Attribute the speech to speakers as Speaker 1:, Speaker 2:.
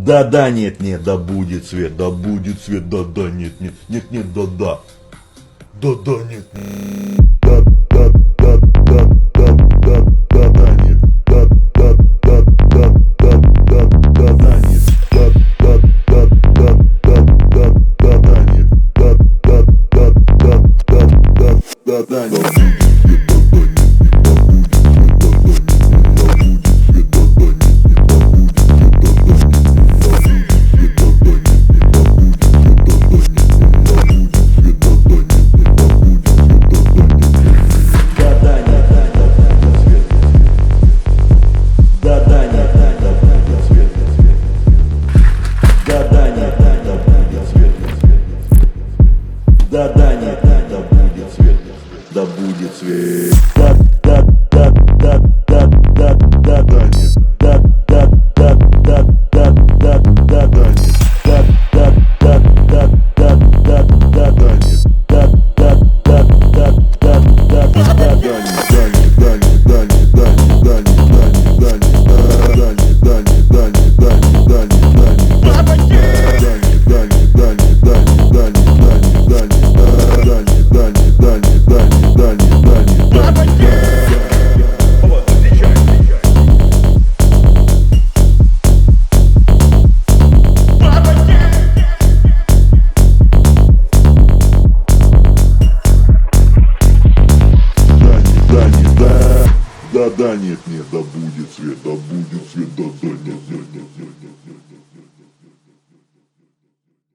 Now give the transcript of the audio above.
Speaker 1: Да-да, нет-нет, да будет свет, да-да, нет-нет, нет-нет, да-да. Да-да, нет. Да-да, нет, да будет свет, да будет свет. Да-да, нет, да-да, нет. Да-да, нет-нет, да будет свет, да будет свет, да-да, нет.